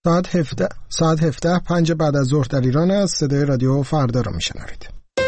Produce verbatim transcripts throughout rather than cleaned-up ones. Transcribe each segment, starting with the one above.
ساعت هفده ساعت هفده پنج بعد از ظهر در ایران است. صدای رادیو فردا را میشنوید.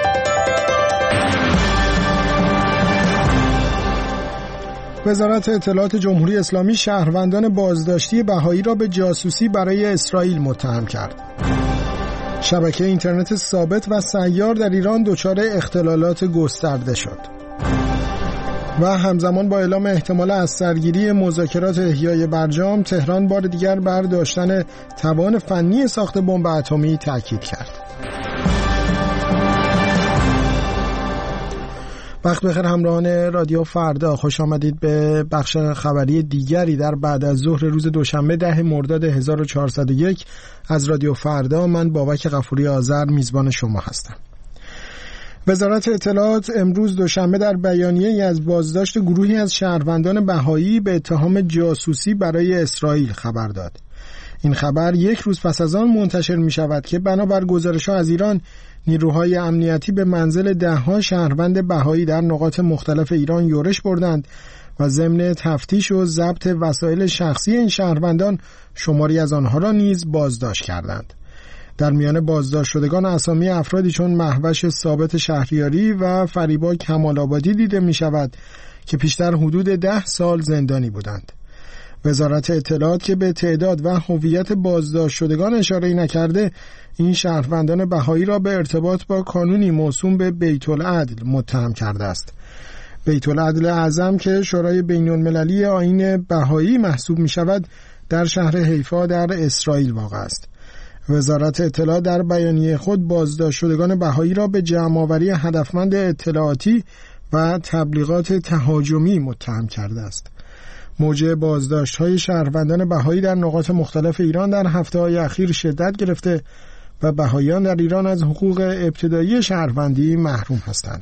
وزارت اطلاعات جمهوری اسلامی شهروندان بازداشتی بهایی را به جاسوسی برای اسرائیل متهم کرد. شبکه اینترنت ثابت و سیار در ایران دچار اختلالات گسترده شد. و همزمان با اعلام احتمال از سرگیری مذاکرات احیای برجام، تهران بار دیگر بر داشتن توان فنی ساخت بمب اتمی تاکید کرد. وقت بخیر همراهان رادیو فردا، خوش آمدید به بخش خبری دیگری در بعد از ظهر روز دوشنبه ده مرداد هزار و چهارصد و یک از رادیو فردا. من بابک غفوری آذر میزبان شما هستم. وزارت اطلاعات امروز دوشنبه در بیانیه‌ای از بازداشت گروهی از شهروندان بهایی به اتهام جاسوسی برای اسرائیل خبر داد. این خبر یک روز پس از آن منتشر می شود که بنابر گزارش‌ها از ایران، نیروهای امنیتی به منزل ده‌ها شهروند بهایی در نقاط مختلف ایران یورش بردند و ضمن تفتیش و ضبط وسایل شخصی این شهروندان شماری از آنها را نیز بازداشت کردند. در میان بازداشت شدگان اسامی افرادی چون مهوش ثابت شهریاری و فریبا کمال‌آبادی دیده می شود که پیشتر حدود ده سال زندانی بودند. وزارت اطلاعات که به تعداد و هویت بازداشت شدگان اشاره نکرده، این شهروندان بهایی را به ارتباط با قانونی موسوم به بیت العدل متهم کرده است. بیت العدل اعظم که شورای بین‌المللی آیین بهایی محسوب می شود، در شهر حیفا در اسرائیل واقع است. وزارت اطلاعات در بیانیه خود بازداشت شدگان بهایی را به جمع‌آوری هدفمند اطلاعاتی و تبلیغات تهاجمی متهم کرده است. موج بازداشت‌های شهروندان بهایی در نقاط مختلف ایران در هفته‌های اخیر شدت گرفته و بهاییان در ایران از حقوق ابتدایی شهروندی محروم هستند.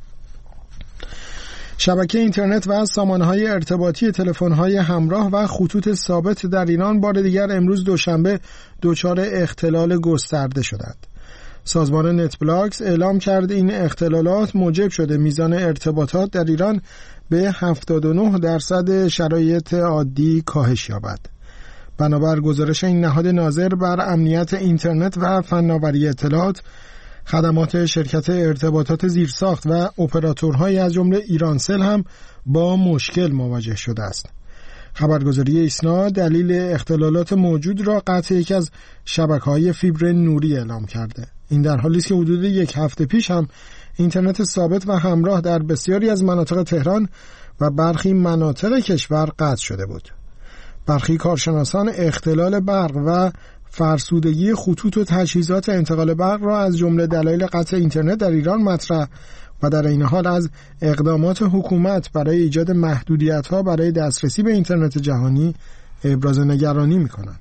شبکه اینترنت و سامانه‌های ارتباطی تلفن‌های همراه و خطوط ثابت در ایران بار دیگر امروز دوشنبه دچار اختلال گسترده شدند. سازمان نت بلاکس اعلام کرد این اختلالات موجب شده میزان ارتباطات در ایران به هفتاد و نه درصد شرایط عادی کاهش یابد. بنابر گزارش این نهاد ناظر بر امنیت اینترنت و فناوری اطلاعات، خدمات شرکت ارتباطات زیرساخت و اپراتورهای از جمله ایرانسل هم با مشکل مواجه شده است. خبرگزاری ایسنا دلیل اختلالات موجود را قطع یکی از شبکه‌های فیبر نوری اعلام کرده. این در حالی است که حدود یک هفته پیش هم اینترنت ثابت و همراه در بسیاری از مناطق تهران و برخی مناطق کشور قطع شده بود. برخی کارشناسان اختلال برق و فرسودگی خطوط و تجهیزات انتقال برق را از جمله دلایل قطع اینترنت در ایران مطرح و در این حال از اقدامات حکومت برای ایجاد محدودیت‌ها برای دسترسی به اینترنت جهانی ابراز نگرانی می‌کنند.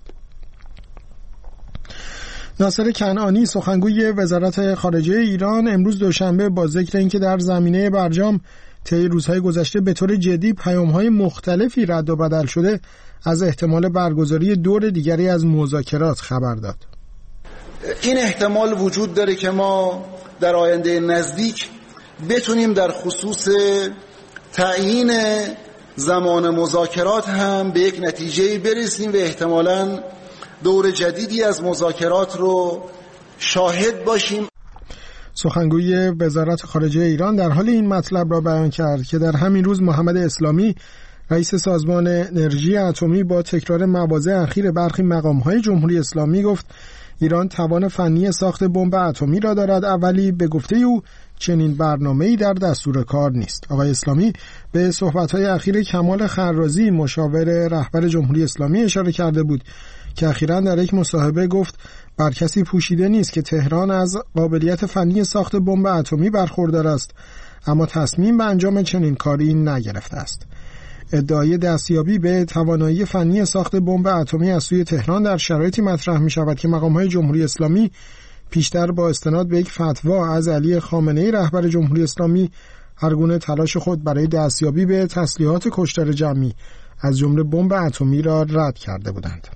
ناصر کنعانی سخنگوی وزارت خارجه ایران امروز دوشنبه با ذکر اینکه در زمینه برجام طی روزهای گذشته به طور جدی پیام‌های مختلفی رد و بدل شده، از احتمال برگزاری دور دیگری از مذاکرات خبر داد. این احتمال وجود داره که ما در آینده نزدیک بتونیم در خصوص تعیین زمان مذاکرات هم به یک نتیجه برسیم و احتمالاً دور جدیدی از مذاکرات رو شاهد باشیم. سخنگوی وزارت خارجه ایران در حال این مطلب را بیان کرد که در همین روز محمد اسلامی رئیس سازمان انرژی اتمی با تکرار مواضع اخیر برخی مقام‌های جمهوری اسلامی گفت ایران توان فنی ساخت بمب اتمی را دارد، اولی به گفته او چنین برنامه‌ای در دستور کار نیست. آقای اسلامی به صحبت‌های اخیر کمال خرازی مشاور رهبر جمهوری اسلامی اشاره کرده بود که اخیراً در یک مصاحبه گفت بر کسی پوشیده نیست که تهران از قابلیت فنی ساخت بمب اتمی برخوردار است، اما تصمیم به انجام چنین کاری نگرفته است. ادعای دستیابی به توانایی فنی ساخت بمب اتمی از سوی تهران در شرایطی مطرح می شود که مقام‌های جمهوری اسلامی پیشتر با استناد به یک فتوا از علی خامنه‌ای رهبر جمهوری اسلامی هر گونه تلاش خود برای دستیابی به تسلیحات کشتار جمعی از جمله بمب اتمی را رد کرده بودند.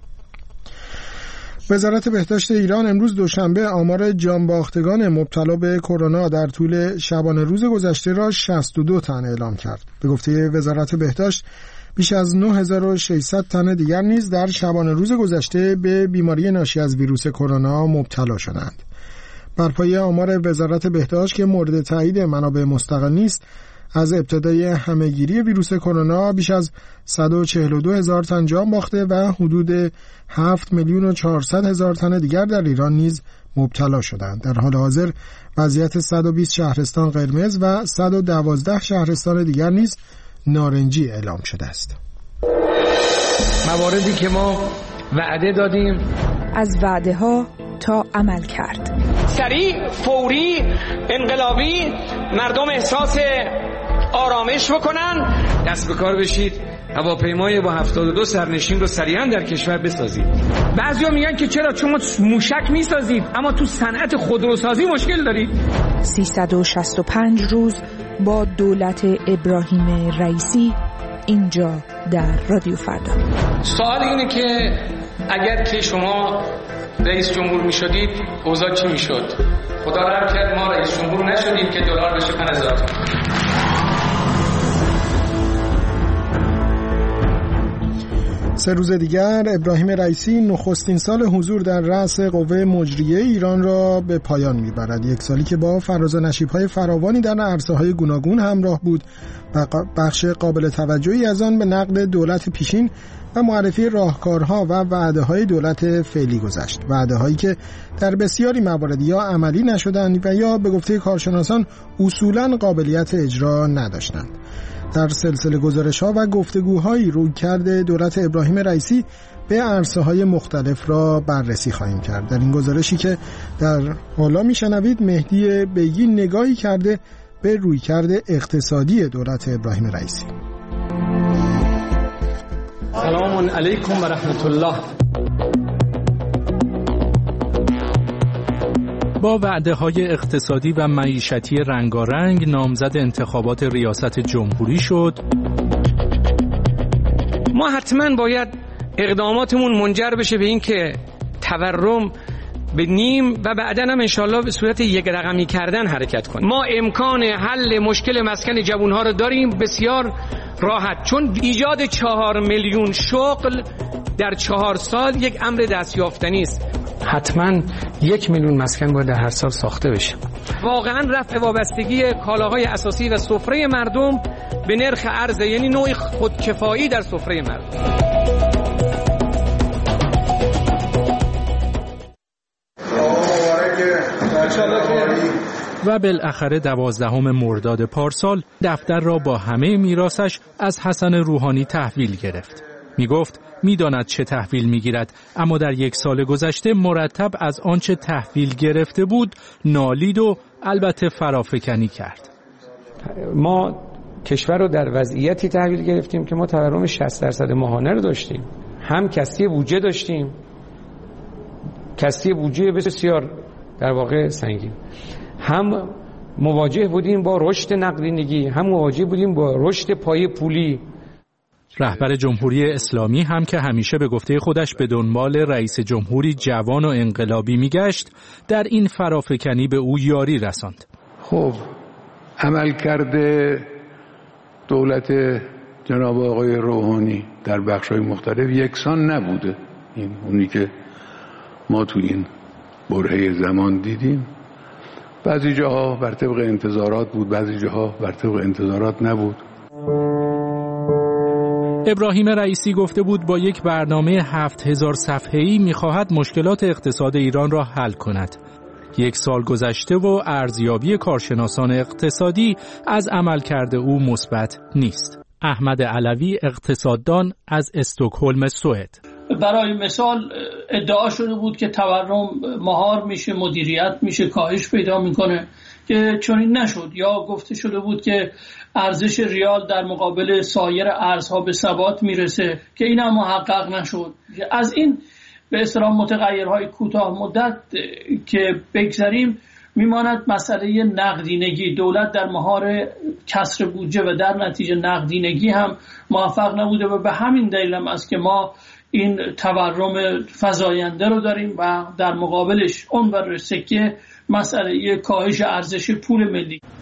وزارت بهداشت ایران امروز دوشنبه آمار جانباختگان مبتلا به کرونا در طول شبانه روز گذشته را شصت و دو تن اعلام کرد. به گفته وزارت بهداشت بیش از نه هزار و ششصد تن دیگر نیز در شبانه روز گذشته به بیماری ناشی از ویروس کرونا مبتلا شدند. بر پایه آمار وزارت بهداشت که مورد تایید منابع مستقل نیست، از ابتدای همهگیری ویروس کرونا بیش از صد و چهل و دو هزار تن جان باخته و حدود هفت میلیون و چهارصد هزار تن دیگر در ایران نیز مبتلا شدند. در حال حاضر وضعیت صد و بیست شهرستان قرمز و صد و دوازده شهرستان دیگر نیز نارنجی اعلام شده است. مواردی که ما وعده دادیم، از وعده ها تا عمل کرد، سریع، فوری، انقلابی، مردم احساس آرامش بکنن. دست به کار بشید، هواپیمای با هفتاد و دو سرنشین رو سریعا در کشور بسازید. بعضیا میگن که چرا شما موشک میسازید اما تو صنعت خودروسازی مشکل دارید. سیصد و شصت و پنج روز با دولت ابراهیم رئیسی اینجا در رادیو فردا. سوال اینه که اگر که شما رئیس جمهور می شدید اوضاع چی می شد؟ خدا رحم کرد ما رئیس جمهور نشدیم که دلار بشه پنج هزار تومان. سه روز دیگر ابراهیم رئیسی نخستین سال حضور در رأس قوه مجریه ایران را به پایان میبرد. یک سالی که با فراز و نشیب‌های فراوانی در عرصه‌های گوناگون همراه بود و بخش قابل توجهی از آن به نقد دولت پیشین و معرفی راهکارها و وعده‌های دولت فعلی گذشت. وعده‌هایی که در بسیاری موارد یا عملی نشدند و یا به گفته کارشناسان اصولاً قابلیت اجرا نداشتند. در سلسله گزارش‌ها و گفتگوهایی رویکرد دولت ابراهیم رئیسی به عرصه‌های مختلف را بررسی خواهیم کرد. در این گزارشی که در حالا میشنوید، مهدی بیگی نگاهی کرده به رویکرد اقتصادی دولت ابراهیم رئیسی. سلام علیکم و رحمت الله. با وعده‌های اقتصادی و معیشتی رنگارنگ نامزد انتخابات ریاست جمهوری شد. ما حتما باید اقداماتمون منجر بشه به این که تورم به نیم و بعداً هم انشالله به صورت یک رقمی کردن حرکت کنیم. ما امکان حل مشکل مسکن جوانها رو داریم بسیار راحت، چون ایجاد چهار میلیون شغل در چهار سال یک امر دستیافتنی است. حتما یک میلیون مسکن باید در هر سال ساخته بشه. واقعا رفع وابستگی کالاهای اساسی و سفره مردم به نرخ ارز، یعنی نوعی خودکفایی در سفره مردم. و بالاخره دوازدهم مرداد پارسال دفتر را با همه میراثش از حسن روحانی تحویل گرفت. می گفت می داند چه تحویل می گیرد، اما در یک سال گذشته مرتب از آنچه تحویل گرفته بود نالید و البته فرافکنی کرد. ما کشور رو در وضعیتی تحویل گرفتیم که ما تورم شصت درصد ماهانه رو داشتیم، هم کسری بودجه داشتیم، کسری بودجه بسیار در واقع سنگین، هم مواجه بودیم با رشد نقدینگی، هم مواجه بودیم با رشد پای پولی. رهبر جمهوری اسلامی هم که همیشه به گفته خودش به دنبال رئیس جمهوری جوان و انقلابی میگشت، در این فرافکنی به او یاری رساند. خب عملکرد دولت جناب آقای روحانی در بخش‌های مختلف یکسان نبوده. این اونی که ما تو این برهه زمان دیدیم، بعضی جاها بر طبق انتظارات بود، بعضی جاها بر طبق انتظارات نبود. ابراهیم رئیسی گفته بود با یک برنامه هفت هزار صفحه‌ای می‌خواهد مشکلات اقتصاد ایران را حل کند. یک سال گذشته و ارزیابی کارشناسان اقتصادی از عملکرد او مثبت نیست. احمد علوی اقتصاددان از استکهلم سوئد: برای مثال ادعا شده بود که تورم مهار میشه، مدیریت میشه، کاهش پیدا میکنه که چنین نشد، یا گفته شده بود که ارزش ریال در مقابل سایر ارزها به ثبات میرسه که این هم محقق نشد. از این به اصطلاح متغیرهای کوتاه مدت که بگذریم میماند مسئله نقدینگی. دولت در مهار کسر بودجه و در نتیجه نقدینگی هم موفق نبوده و به همین دلیل هم است که ما این تورم فزاینده رو داریم و در مقابلش اون بر سکه مسئله کاهش ارزش پول ملی.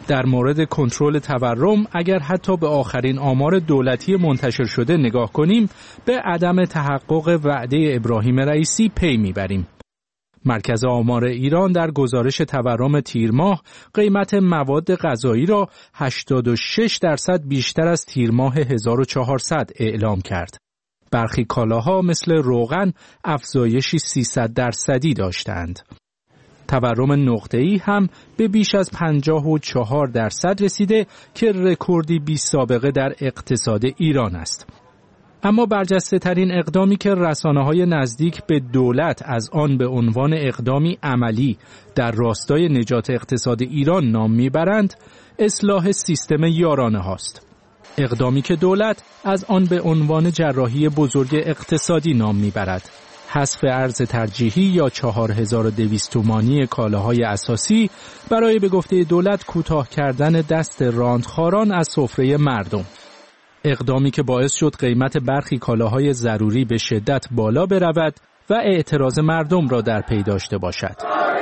در مورد کنترل تورم اگر حتی به آخرین آمار دولتی منتشر شده نگاه کنیم به عدم تحقق وعده ابراهیم رئیسی پی میبریم. مرکز آمار ایران در گزارش تورم تیر ماه قیمت مواد غذایی را هشتاد و شش درصد بیشتر از تیر ماه هزار و چهارصد اعلام کرد. برخی کالاها مثل روغن افزایشی سیصد درصدی داشتند. تورم نقطه‌ای هم به بیش از پنجاه و چهار درصد رسیده که رکوردی بی سابقه در اقتصاد ایران است. اما برجسته ترین اقدامی که رسانه‌های نزدیک به دولت از آن به عنوان اقدامی عملی در راستای نجات اقتصاد ایران نام میبرند، اصلاح سیستم یارانه هاست. اقدامی که دولت از آن به عنوان جراحی بزرگ اقتصادی نام میبرد. حذف ارز ترجیحی یا چهار هزار و دویست تومانی کالاهای اساسی برای به گفته دولت کوتاه کردن دست راندخواران از سفره مردم. اقدامی که باعث شد قیمت برخی کالاهای ضروری به شدت بالا برود و اعتراض مردم را در پی داشته باشد.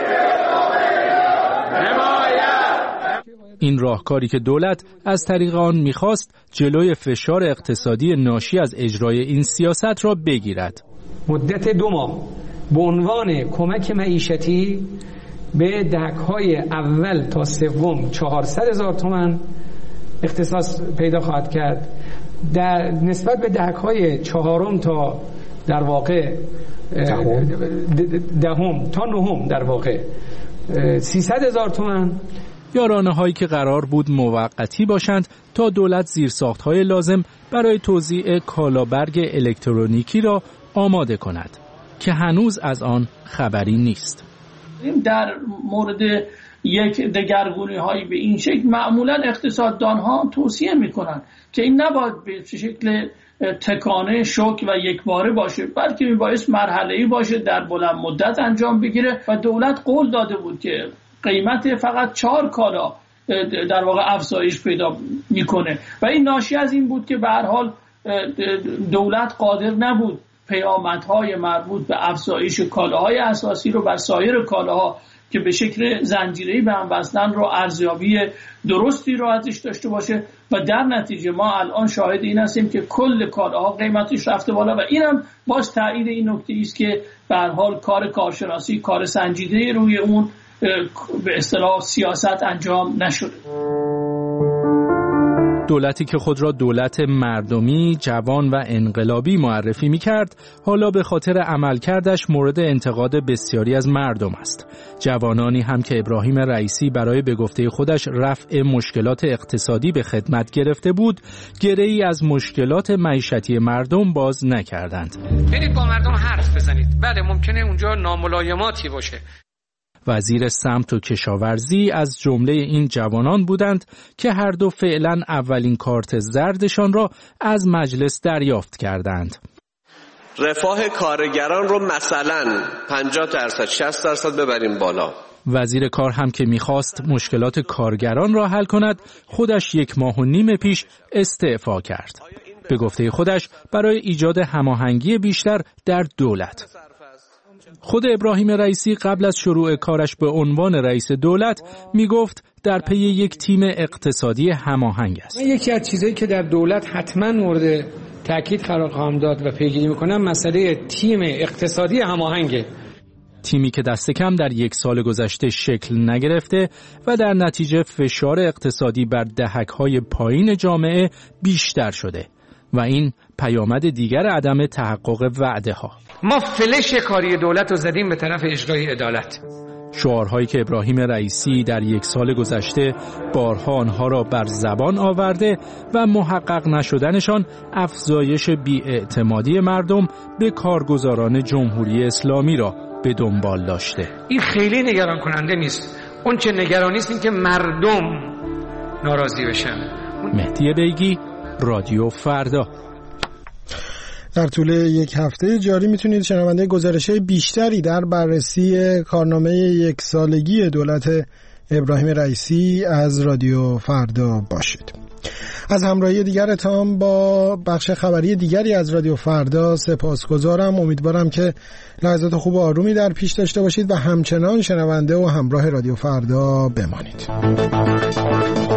این راهکاری که دولت از طریق آن می‌خواست جلوی فشار اقتصادی ناشی از اجرای این سیاست را بگیرد. مدت دو ماه به عنوان کمک معیشتی به دهک‌های اول تا سوم چهارصد هزار تومان اختصاص پیدا خواهد کرد. در نسبت به دهک‌های چهارم تا در واقع دهم, دهم تا نهم در واقع سیصد هزار تومان. یارانه هایی که قرار بود موقتی باشند تا دولت زیرساخت‌های لازم برای توزیع کالابرگ الکترونیکی را آماده کند که هنوز از آن خبری نیست. در مورد یک دگرگونی هایی به این شکل معمولا اقتصاددان ها توصیه میکنن که این نباید به شکل تکانه شوک و یک باره باشه، بلکه میبایست مرحله‌ای باشه، در بلند مدت انجام بگیره و دولت قول داده بود که قیمت فقط چهار کالا در واقع افزایش پیدا میکنه و این ناشی از این بود که به هر حال دولت قادر نبود پیامدهای مربوط به افزایش کالاهای اساسی رو بر سایر کالاها که به شکل زنجیره‌ای به هم وصلن رو ارزیابی درستی رو ازش داشته باشه و در نتیجه ما الان شاهد این هستیم که کل کالاها قیمتش رفته بالا و اینم باز تایید این نکته است که به هر حال کار کارشناسی، کار سنجیده روی اون به اصطلاح سیاست انجام نشده. دولتی که خود را دولت مردمی، جوان و انقلابی معرفی می‌کرد، حالا به خاطر عملکردش مورد انتقاد بسیاری از مردم است. جوانانی هم که ابراهیم رئیسی برای به گفته خودش رفع مشکلات اقتصادی به خدمت گرفته بود، گره‌ای از مشکلات معیشتی مردم باز نکردند. برید با مردم حرف بزنید. بله ممکنه اونجا ناملایماتی باشه. وزیر سمت و کشاورزی از جمله این جوانان بودند که هر دو فعلا اولین کارت زردشان را از مجلس دریافت کردند. رفاه کارگران رو مثلا پنجاه درصد شصت درصد ببریم بالا. وزیر کار هم که میخواست مشکلات کارگران را حل کند، خودش یک ماه و نیم پیش استعفا کرد. به گفته خودش برای ایجاد هماهنگی بیشتر در دولت. خود ابراهیم رئیسی قبل از شروع کارش به عنوان رئیس دولت می گفت در پی یک تیم اقتصادی هماهنگ است. یکی از چیزایی که در دولت حتما مورد تاکید قرار خواهم داد و پیگیری میکنم مسئله تیم اقتصادی هماهنگه. تیمی که دست کم در یک سال گذشته شکل نگرفته و در نتیجه فشار اقتصادی بر دهک‌های پایین جامعه بیشتر شده و این پیامد دیگر عدم تحقق وعده ها. ما فلش کاری دولت رو زدیم به طرف اجرای عدالت. شعارهایی که ابراهیم رئیسی در یک سال گذشته بارها آنها را بر زبان آورده و محقق نشدنشان افزایش بی‌اعتمادی مردم به کارگزاران جمهوری اسلامی را به دنبال داشته. این خیلی نگران کننده نیست. اون چه نگرانی است این که مردم ناراضی بشن. مهدی بیگی، رادیو فردا. در طول یک هفته جاری میتونید شنونده گزارش‌های بیشتری در بررسی کارنامه یک سالگی دولت ابراهیم رئیسی از رادیو فردا باشید. از همراهی دیگرتان با بخش خبری دیگری از رادیو فردا سپاسگزارم. امیدوارم که لحظات خوب و آرومی در پیش داشته باشید و همچنان شنونده و همراه رادیو فردا بمانید.